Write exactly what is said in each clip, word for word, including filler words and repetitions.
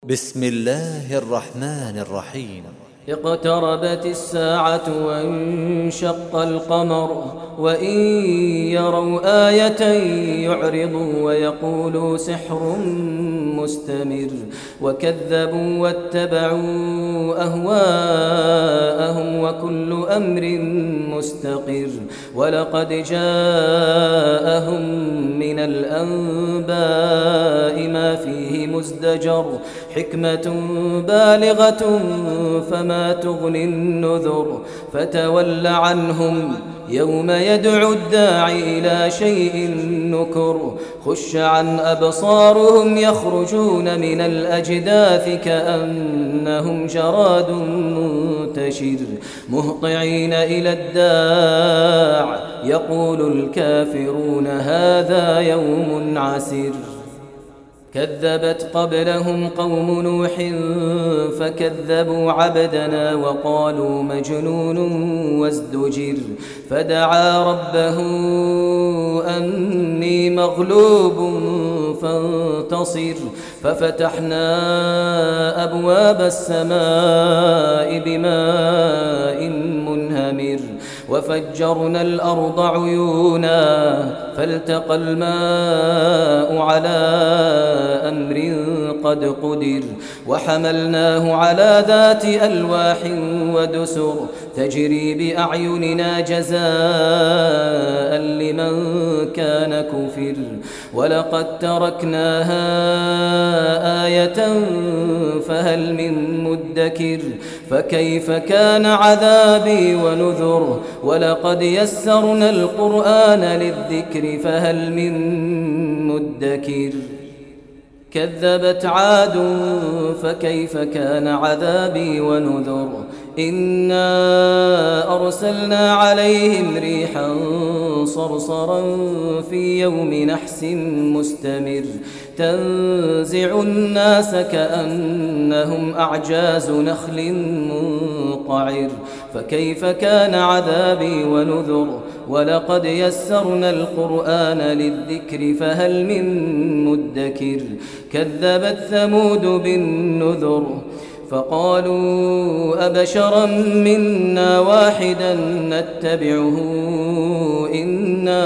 بسم الله الرحمن الرحيم. اقتربت الساعة وانشق القمر وإن يروا آية يعرضوا ويقولوا سحر مستمر وكذبوا واتبعوا أهواءهم وكل أمر مستقر ولقد جاءهم من الأنباء ما فيه مزدجر حكمة بالغة فما تغني النذر فتول عنهم يوم يدعو الداعي إلى شيء نكر خش عن أبصارهم يخرجون من الأجداث كأنهم جراد منتشر مهطعين إلى الداع يقول الكافرون هذا يوم عسر كذبت قبلهم قوم نوح فكذبوا عبدنا وقالوا مجنون وازدجر فدعا ربه أني مغلوب فانتصر ففتحنا أبواب السماء بماء منهمر وفجرنا الأرض عيونا فالتقى الماء على أمر قد قدر وحملناه على ذات ألواح ودسر تجري بأعيننا جزاء لمن كان كفر ولقد تركناها آية فهل من مدكر فكيف كان عذابي ونذر ولقد يسرنا القرآن للذكر فهل من مدكر كذبت عاد فكيف كان عذابي ونذر إنا أرسلنا عليهم ريحا صرصرا في يوم نحس مستمر تنزع الناس كأنهم أعجاز نخل منقعر فكيف كان عذابي ونذر ولقد يسرنا القرآن للذكر فهل من مدكر كذبت ثمود بالنذر فقالوا أبشرا منا واحدا نتبعه إنا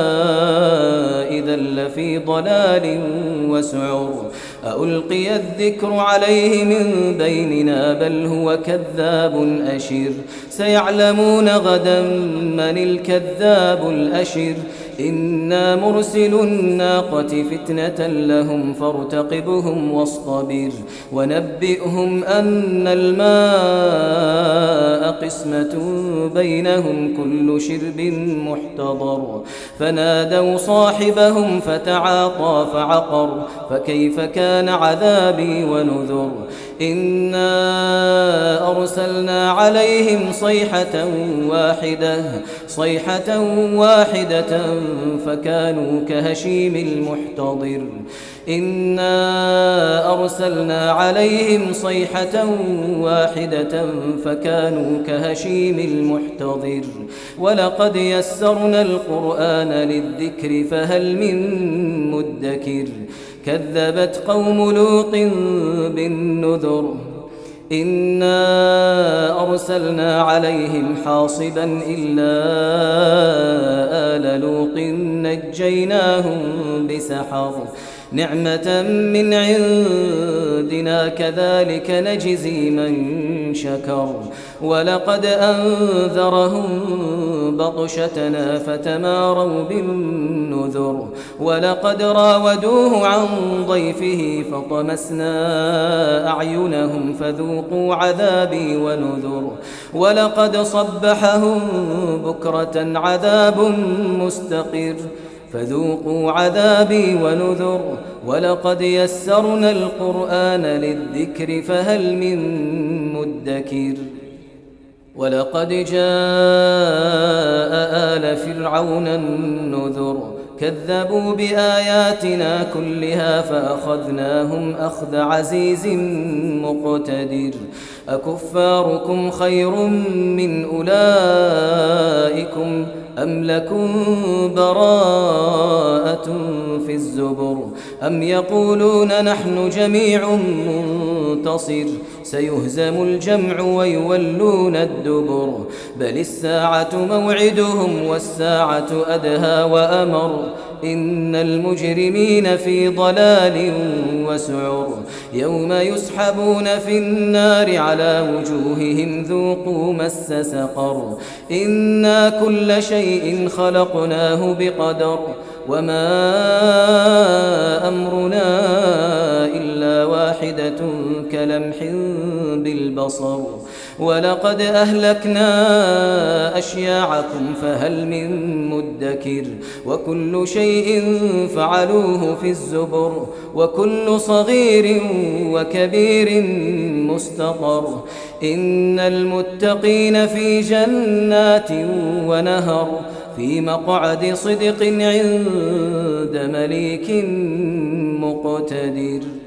إذا لفي ضلال وسعر ألقي الذكر عليه من بيننا بل هو كذاب أشر سيعلمون غدا من الكذاب الأشر إنا مرسل الناقة فتنة لهم فارتقبهم واصطبر ونبئهم أن الماء قسمة بينهم كل شرب محتضر فنادوا صاحبهم فتعاطى فعقر فكيف كان عذابي ونذر إنا أرسلنا عليهم صيحة واحدة صيحة واحدة فكانوا كهشيم المحتضر إنا أرسلنا عليهم صيحة واحدة فكانوا كهشيم المحتضر ولقد يسرنا القرآن للذكر فهل من مدكر كذبت قوم لوط بالنذر إنا أرسلنا عليهم حاصبا إلا آل لوط نجيناهم بسحر نعمة من عندنا كذلك نجزي من شكر ولقد أنذرهم بطشتنا فتماروا بالنذر ولقد راودوه عن ضيفه فطمسنا أعينهم فذوقوا عذابي ونذر ولقد صبحهم بكرة عذاب مستقر فذوقوا عذابي ونذر ولقد يسرنا القرآن للذكر فهل من مدكر ولقد جاء آل فرعون النذر كذبوا بآياتنا كلها فأخذناهم أخذ عزيز مقتدر أكفاركم خير من أولئكم أم لكم براءة في الزبر أم يقولون نحن جميع منتصر سيهزم الجمع ويولون الدبر بل الساعة موعدهم والساعة أدهى وأمر إن المجرمين في ضلال وسعر يوم يسحبون في النار على وجوههم ذوقوا مس سقر إنا كل شيء خلقناه بقدر وما أمرنا إلا واحدة كلمح بالبصر ولقد أهلكنا أشياعكم فهل من مدكر وكل شيء فعلوه في الزبر وكل صغير وكبير مستطر إن المتقين في جنات ونهر في مقعد صدق عند مليك مقتدر.